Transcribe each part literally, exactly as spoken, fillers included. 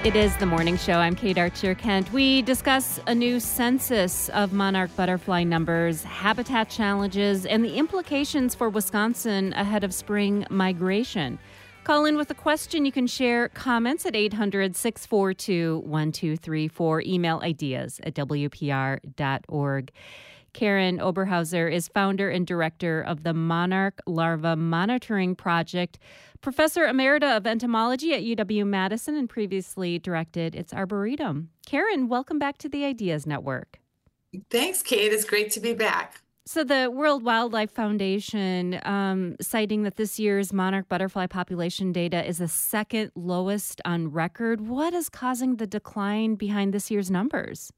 It is the morning show. I'm Kate Archer-Kent. We discuss a new census of monarch butterfly numbers, habitat challenges, and the implications for Wisconsin ahead of spring migration. Call in with a question. You can share comments at eight hundred, six four two, one two three four. Email ideas at w p r dot org. Karen Oberhauser is founder and director of the Monarch Larva Monitoring Project, professor emerita of entomology at U W-Madison, and previously directed its Arboretum. Karen, welcome back to the Ideas Network. Thanks, Kate. It's great to be back. So the World Wildlife Foundation um, citing that this year's monarch butterfly population data is the second lowest on record. What is causing the decline behind this year's numbers?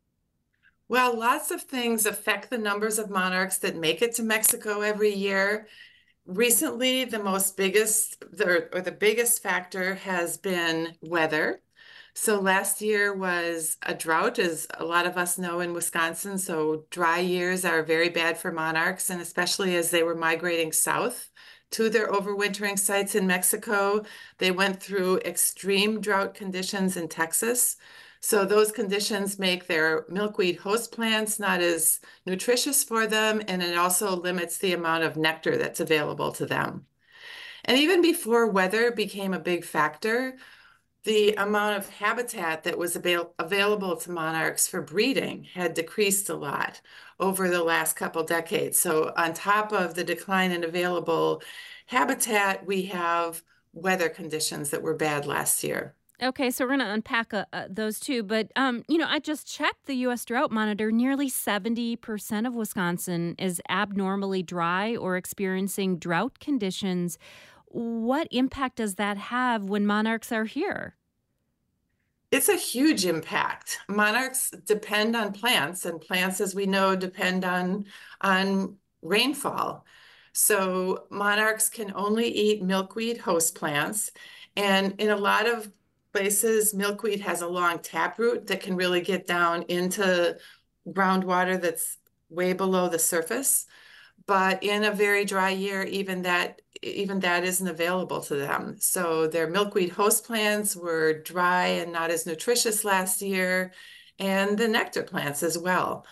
Well, lots of things affect the numbers of monarchs that make it to Mexico every year. Recently, the most biggest, the, or the biggest factor has been weather. So last year was a drought, as a lot of us know in Wisconsin. So dry years are very bad for monarchs, and especially as they were migrating south to their overwintering sites in Mexico, they went through extreme drought conditions in Texas. So those conditions make their milkweed host plants not as nutritious for them, and it also limits the amount of nectar that's available to them. And even before weather became a big factor, the amount of habitat that was avail available to monarchs for breeding had decreased a lot over the last couple decades. So on top of the decline in available habitat, we have weather conditions that were bad last year. Okay, so we're going to unpack uh, uh, those two. But, um, you know, I just checked the U S Drought Monitor. Nearly seventy percent of Wisconsin is abnormally dry or experiencing drought conditions. What impact does that have when monarchs are here? It's a huge impact. Monarchs depend on plants, and plants, as we know, depend on, on rainfall. So monarchs can only eat milkweed host plants. And in a lot of places, milkweed has a long taproot that can really get down into groundwater that's way below the surface. But in a very dry year, even that even that isn't available to them. So their milkweed host plants were dry and not as nutritious last year, and the nectar plants as well.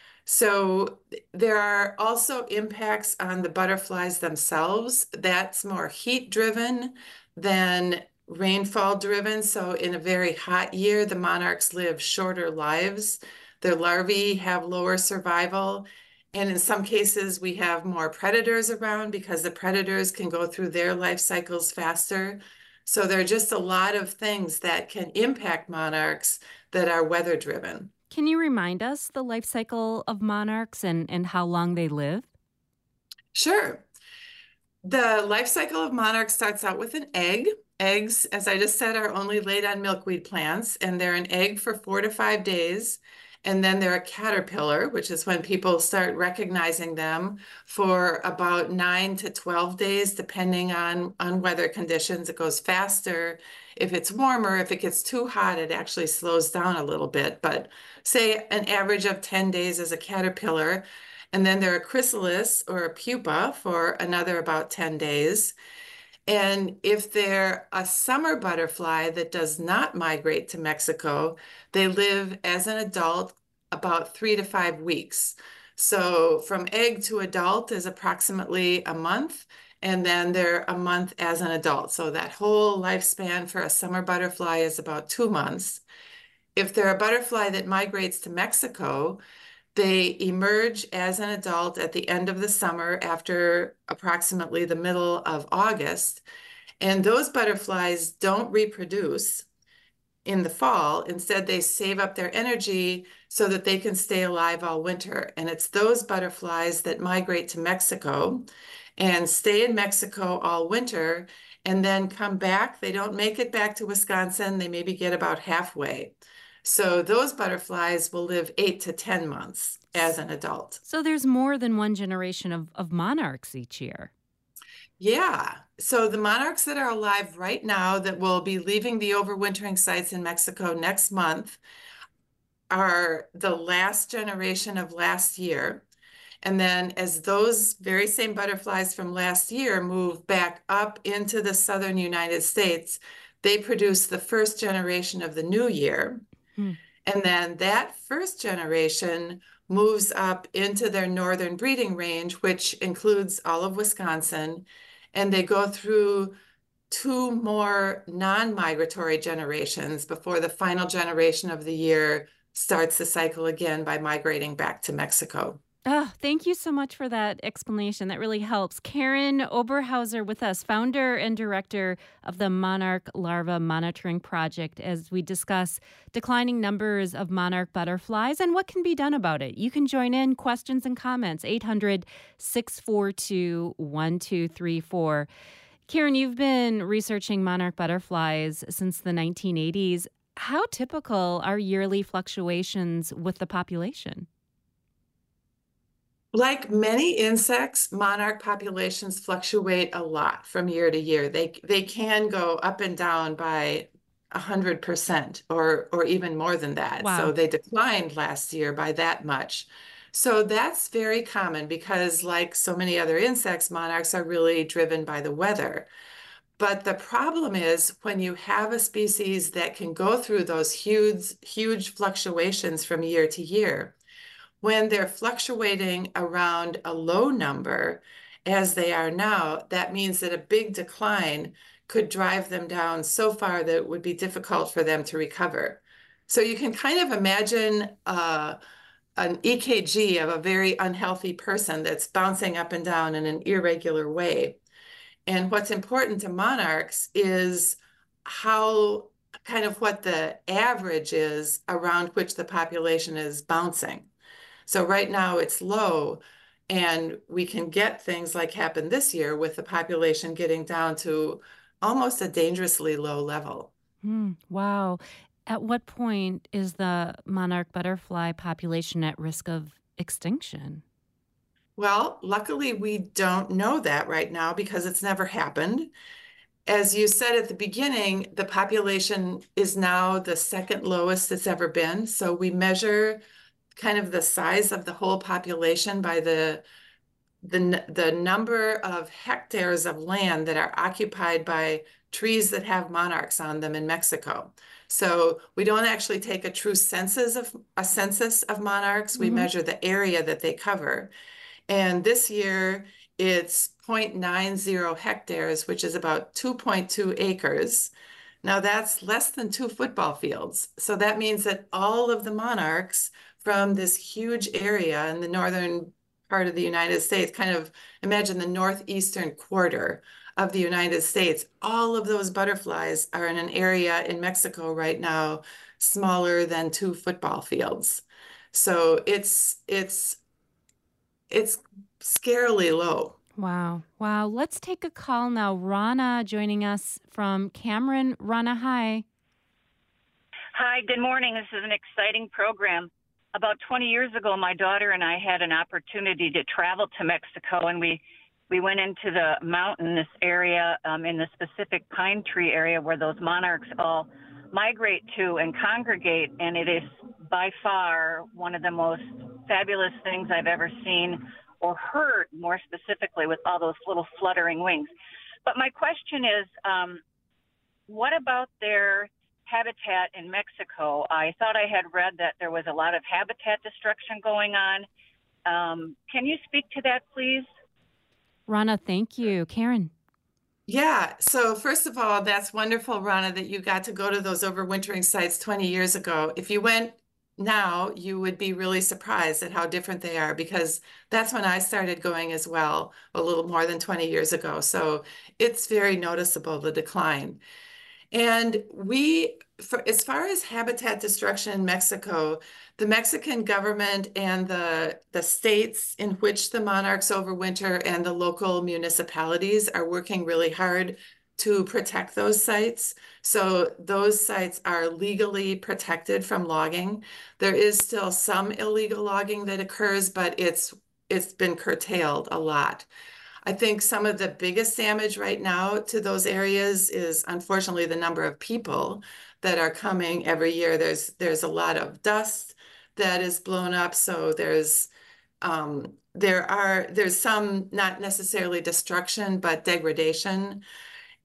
So there are also impacts on the butterflies themselves. That's more heat driven than rainfall driven. So in a very hot year, the monarchs live shorter lives. Their larvae have lower survival. And in some cases, we have more predators around because the predators can go through their life cycles faster. So there are just a lot of things that can impact monarchs that are weather driven. Can you remind us the life cycle of monarchs and, and how long they live? Sure. The life cycle of monarchs starts out with an egg. Eggs, as I just said, are only laid on milkweed plants, and they're an egg for four to five days. And then they're a caterpillar, which is when people start recognizing them, for about nine to twelve days, depending on, on weather conditions. It goes faster if it's warmer. If it gets too hot, it actually slows down a little bit. But say an average of ten days as a caterpillar. And then they're a chrysalis or a pupa for another about ten days. And if they're a summer butterfly that does not migrate to Mexico, they live as an adult about three to five weeks. So from egg to adult is approximately a month, and then they're a month as an adult. So that whole lifespan for a summer butterfly is about two months. If they're a butterfly that migrates to Mexico, they emerge as an adult at the end of the summer after approximately the middle of August. And those butterflies don't reproduce in the fall. Instead, they save up their energy so that they can stay alive all winter. And it's those butterflies that migrate to Mexico and stay in Mexico all winter and then come back. They don't make it back to Wisconsin. They maybe get about halfway. So those butterflies will live eight to ten months as an adult. So there's more than one generation of, of monarchs each year. Yeah. So the monarchs that are alive right now that will be leaving the overwintering sites in Mexico next month are the last generation of last year. And then as those very same butterflies from last year move back up into the southern United States, they produce the first generation of the new year. Hmm. And then that first generation moves up into their northern breeding range, which includes all of Wisconsin. And they go through two more non-migratory generations before the final generation of the year starts the cycle again by migrating back to Mexico. Oh, thank you so much for that explanation. That really helps. Karen Oberhauser with us, founder and director of the Monarch Larva Monitoring Project, as we discuss declining numbers of monarch butterflies and what can be done about it. You can join in questions and comments, eight hundred, six four two, one two three four. Karen, you've been researching monarch butterflies since the nineteen eighties. How typical are yearly fluctuations with the population? Like many insects, monarch populations fluctuate a lot from year to year. They they can go up and down by one hundred percent or or even more than that. So Wow. they declined last year by that much. So that's very common because like so many other insects, monarchs are really driven by the weather. But the problem is when you have a species that can go through those huge huge fluctuations from year to year, when they're fluctuating around a low number, as they are now, that means that a big decline could drive them down so far that it would be difficult for them to recover. So you can kind of imagine uh, an E K G of a very unhealthy person that's bouncing up and down in an irregular way. And what's important to monarchs is how kind of what the average is around which the population is bouncing. So right now it's low, and we can get things like happened this year with the population getting down to almost a dangerously low level. Hmm, wow. At what point is the monarch butterfly population at risk of extinction? Well, luckily we don't know that right now because it's never happened. As you said at the beginning, the population is now the second lowest it's ever been. So we measure kind of the size of the whole population by the the, the number of hectares of land that are occupied by trees that have monarchs on them in Mexico. So we don't actually take a true census of a census of monarchs. We Hmm. measure the area that they cover. And this year it's zero point nine zero hectares, which is about two point two acres. Now that's less than two football fields. So that means that all of the monarchs from this huge area in the northern part of the United States, kind of imagine the northeastern quarter of the United States, all of those butterflies are in an area in Mexico right now smaller than two football fields. So it's it's it's scarily low. Wow. Wow. Let's take a call now. Rana joining us from Cameron. Rana, hi. Hi, good morning. This is an exciting program. About twenty years ago, my daughter and I had an opportunity to travel to Mexico, and we, we went into the mountainous area um, in the specific pine tree area where those monarchs all migrate to and congregate, and it is by far one of the most fabulous things I've ever seen or heard, more specifically, with all those little fluttering wings. But my question is, um, what about their habitat in Mexico? I thought I had read that there was a lot of habitat destruction going on. Um, can you speak to that, please? Rana, thank you. Karen. Yeah, so first of all, that's wonderful, Rana, that you got to go to those overwintering sites twenty years ago. If you went now, you would be really surprised at how different they are because that's when I started going as well, a little more than twenty years ago. So it's very noticeable, the decline. And we, for, as far as habitat destruction in Mexico, the Mexican government and the, the states in which the monarchs overwinter and the local municipalities are working really hard to protect those sites. So those sites are legally protected from logging. There is still some illegal logging that occurs, but it's it's been curtailed a lot. I think some of the biggest damage right now to those areas is unfortunately the number of people that are coming every year. There's there's a lot of dust that is blown up, so there's um, there are there's some not necessarily destruction but degradation.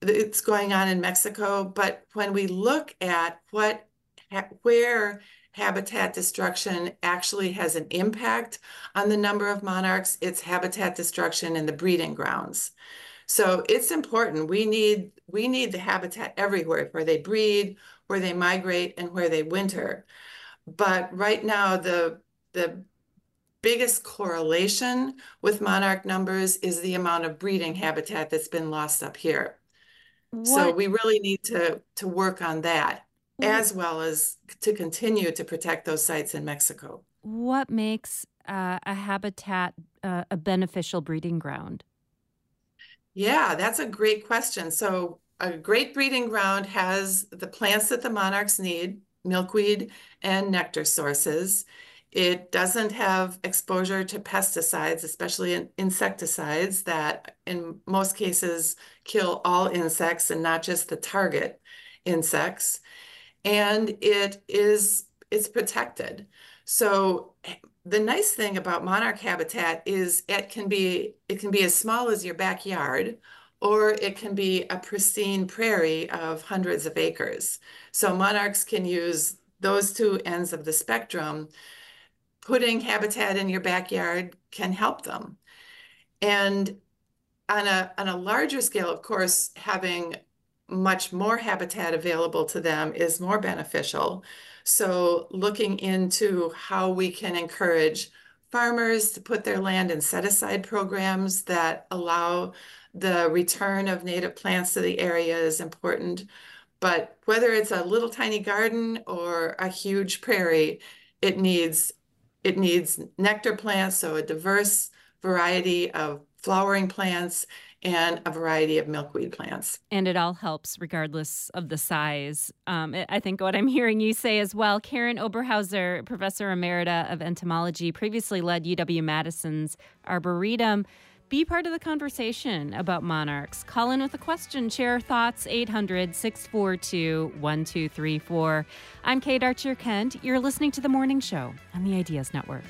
it's going on in Mexico, but when we look at what where habitat destruction actually has an impact on the number of monarchs, it's habitat destruction in the breeding grounds. So it's important. We need we need the habitat everywhere, where they breed, where they migrate, and where they winter. But right now, the the biggest correlation with monarch numbers is the amount of breeding habitat that's been lost up here. So What we really need to to work on that, as well as to continue to protect those sites in Mexico. what makes uh, a habitat uh, a beneficial breeding ground? Yeah, that's a great question. So a great breeding ground has the plants that the monarchs need, milkweed and nectar sources. It doesn't have exposure to pesticides, especially in insecticides that in most cases kill all insects and not just the target insects. And it is it's protected. So the nice thing about monarch habitat is it can be it can be as small as your backyard, or it can be a pristine prairie of hundreds of acres. So monarchs can use those two ends of the spectrum. Putting habitat in your backyard can help them. And on a on a larger scale, of course, having much more habitat available to them is more beneficial. So looking into how we can encourage farmers to put their land in set-aside programs that allow the return of native plants to the area is important. But whether it's a little tiny garden or a huge prairie, it needs it needs nectar plants, so a diverse variety of flowering plants and a variety of milkweed plants. And it all helps regardless of the size. Um, I think what I'm hearing you say as well. Karen Oberhauser, Professor Emerita of Entomology, previously led U W-Madison's Arboretum. Be part of the conversation about monarchs. Call in with a question. Share thoughts. eight hundred, six four two, one two three four. I'm Kate Archer-Kent. You're listening to The Morning Show on the Ideas Network.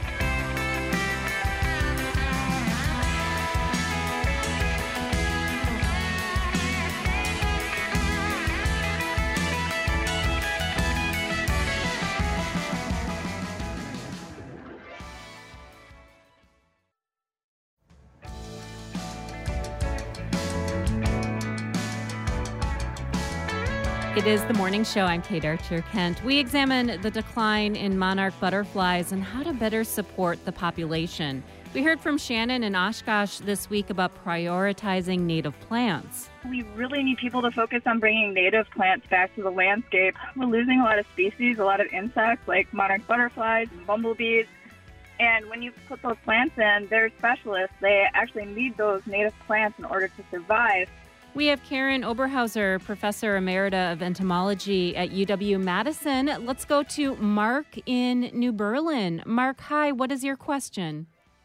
It is The Morning Show. I'm Kate Archer-Kent. We examine the decline in monarch butterflies and how to better support the population. We heard from Shannon in Oshkosh this week about prioritizing native plants. We really need people to focus on bringing native plants back to the landscape. We're losing a lot of species, a lot of insects like monarch butterflies and bumblebees. And when you put those plants in, they're specialists. They actually need those native plants in order to survive. We have Karen Oberhauser, Professor Emerita of Entomology at U W-Madison. Let's go to Mark in New Berlin. Mark, hi. What is your question?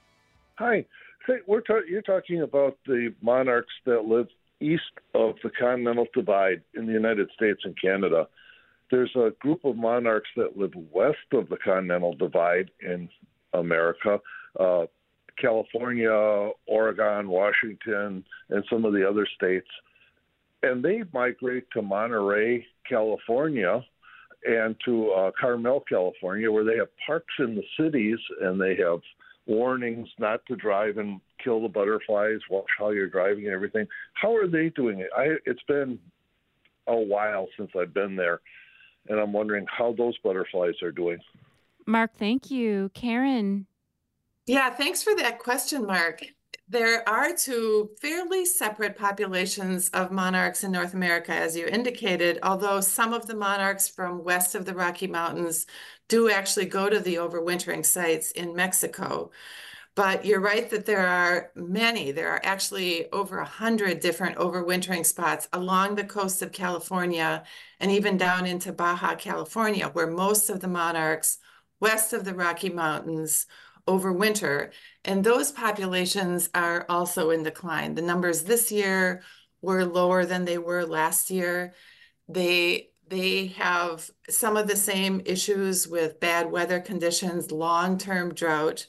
Hi. Say, we're ta- you're talking about the monarchs that live east of the Continental Divide in the United States and Canada. There's a group of monarchs that live west of the Continental Divide in America. Uh, California, Oregon, Washington, and some of the other states. And they migrate to Monterey, California, and to uh, Carmel, California, where they have parks in the cities and they have warnings not to drive and kill the butterflies, watch how you're driving and everything. How are they doing it? I, it's been a while since I've been there, and I'm wondering how those butterflies are doing. Mark, thank you. Karen. Yeah, thanks for that question, Mark. There are two fairly separate populations of monarchs in North America, as you indicated, although some of the monarchs from west of the Rocky Mountains do actually go to the overwintering sites in Mexico. But you're right that there are many. There are actually over a hundred different overwintering spots along the coast of California and even down into Baja California, where most of the monarchs west of the Rocky Mountains overwinter, and those populations are also in decline. The numbers this year were lower than they were last year. They they have some of the same issues with bad weather conditions, long-term drought,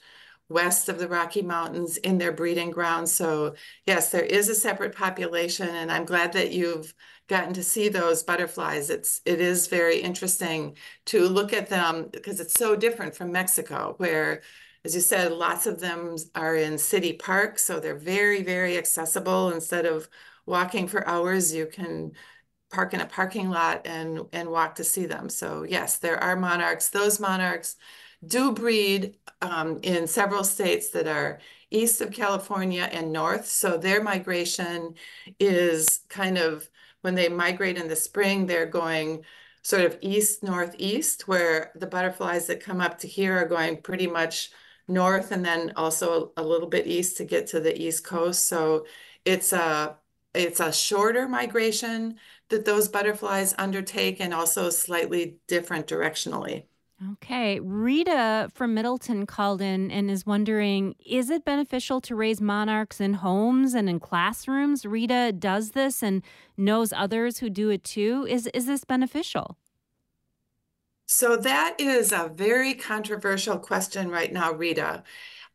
west of the Rocky Mountains in their breeding grounds. So yes, there is a separate population, and I'm glad that you've gotten to see those butterflies. It's it is very interesting to look at them because it's so different from Mexico, where, as you said, lots of them are in city parks, so they're very, very accessible. Instead of walking for hours, you can park in a parking lot and and walk to see them. So yes, there are monarchs. Those monarchs do breed um, in several states that are east of California and north. So their migration is kind of, when they migrate in the spring, they're going sort of east northeast, where the butterflies that come up to here are going pretty much north and then also a little bit east to get to the East Coast. So it's a it's a shorter migration that those butterflies undertake, and also slightly different directionally. Okay. Rita from Middleton called in and is wondering, is it beneficial to raise monarchs in homes and in classrooms? Rita does this and knows others who do it too. Is, is this beneficial? So that is a very controversial question right now, Rita.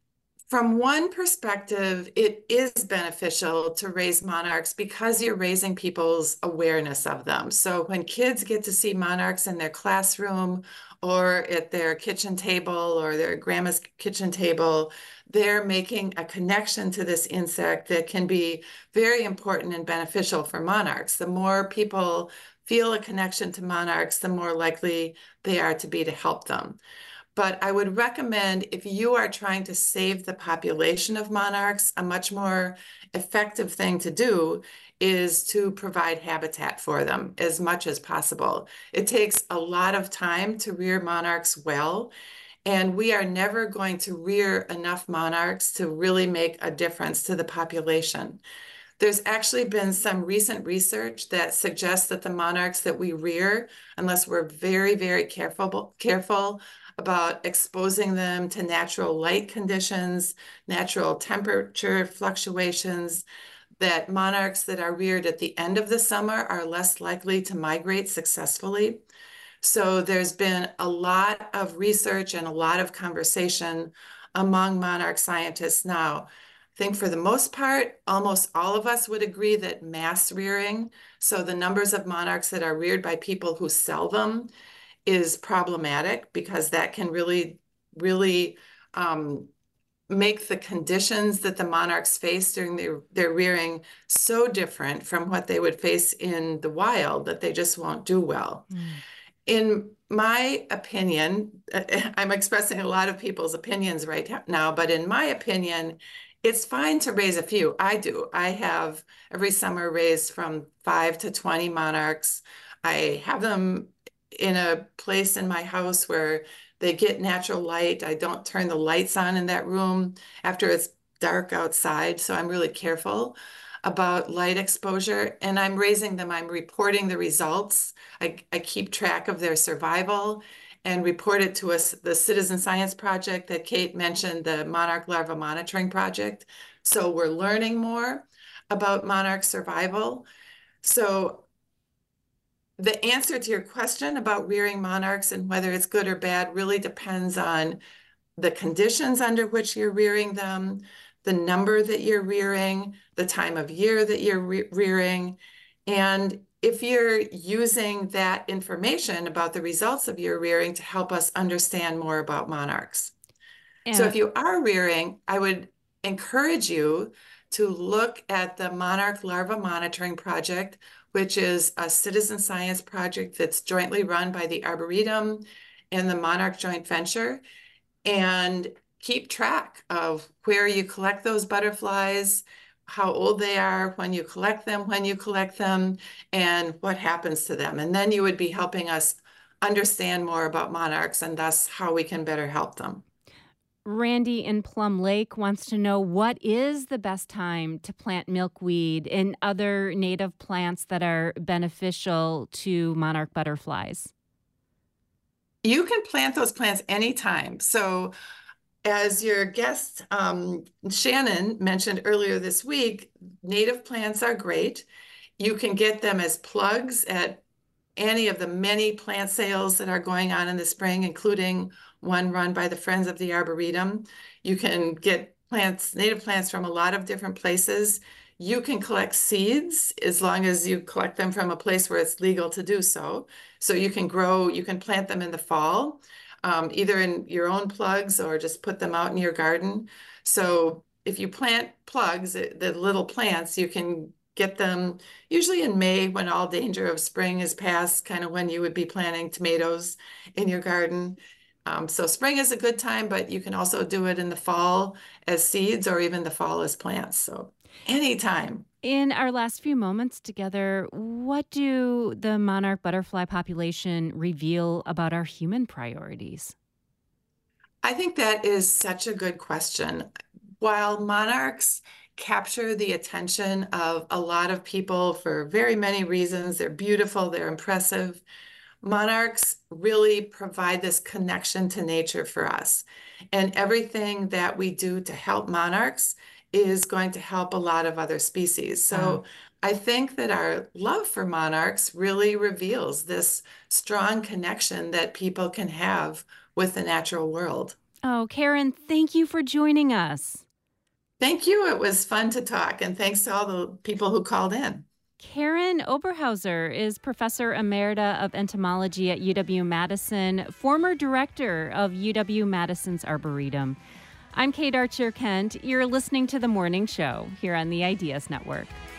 From one perspective, it is beneficial to raise monarchs because you're raising people's awareness of them. So when kids get to see monarchs in their classroom or at their kitchen table or their grandma's kitchen table, they're making a connection to this insect that can be very important and beneficial for monarchs. The more people feel a connection to monarchs, the more likely they are to be to help them. But I would recommend, if you are trying to save the population of monarchs, a much more effective thing to do is to provide habitat for them as much as possible. It takes a lot of time to rear monarchs well, and we are never going to rear enough monarchs to really make a difference to the population. There's actually been some recent research that suggests that the monarchs that we rear, unless we're very, very careful, careful about exposing them to natural light conditions, natural temperature fluctuations, that monarchs that are reared at the end of the summer are less likely to migrate successfully. So there's been a lot of research and a lot of conversation among monarch scientists now. I think for the most part, almost all of us would agree that mass rearing, so the numbers of monarchs that are reared by people who sell them, is problematic, because that can really, really um, make the conditions that the monarchs face during their, their rearing so different from what they would face in the wild that they just won't do well. Mm. In my opinion, I'm expressing a lot of people's opinions right now, but in my opinion, it's fine to raise a few. I do. I have every summer raised from five to twenty monarchs. I have them in a place in my house where they get natural light. I don't turn the lights on in that room after it's dark outside, so I'm really careful about light exposure, and I'm raising them. I'm reporting the results. I, I keep track of their survival and report it to us, the Citizen Science Project that Kate mentioned, the Monarch Larva Monitoring Project. So we're learning more about monarch survival. So the answer to your question about rearing monarchs and whether it's good or bad really depends on the conditions under which you're rearing them, the number that you're rearing, the time of year that you're re rearing, and if you're using that information about the results of your rearing to help us understand more about monarchs. And so if you are rearing, I would encourage you to look at the Monarch Larva Monitoring Project, which is a citizen science project that's jointly run by the Arboretum and the Monarch Joint Venture, and keep track of where you collect those butterflies, how old they are when you collect them, when you collect them, and what happens to them. And then you would be helping us understand more about monarchs and thus how we can better help them. Randy in Plum Lake wants to know, what is the best time to plant milkweed and other native plants that are beneficial to monarch butterflies? You can plant those plants anytime. So as your guest, um, Shannon, mentioned earlier this week, native plants are great. You can get them as plugs at any of the many plant sales that are going on in the spring, including one run by the Friends of the Arboretum. You can get plants, native plants from a lot of different places. You can collect seeds as long as you collect them from a place where it's legal to do so. So you can grow, you can plant them in the fall, um, either in your own plugs or just put them out in your garden. So if you plant plugs, the little plants, you can get them usually in May when all danger of spring is past, kind of when you would be planting tomatoes in your garden. Um, so spring is a good time, but you can also do it in the fall as seeds or even the fall as plants. So anytime. In our last few moments together, what do the monarch butterfly population reveal about our human priorities? I think that is such a good question. While monarchs capture the attention of a lot of people for very many reasons, they're beautiful, they're impressive. Monarchs really provide this connection to nature for us. And everything that we do to help monarchs is going to help a lot of other species. So wow. I think that our love for monarchs really reveals this strong connection that people can have with the natural world. Oh, Karen, thank you for joining us. Thank you. It was fun to talk, and thanks to all the people who called in. Karen Oberhauser is Professor Emerita of Entomology at U W-Madison, former director of U W-Madison's Arboretum. I'm Kate Archer Kent. You're listening to The Morning Show here on the Ideas Network.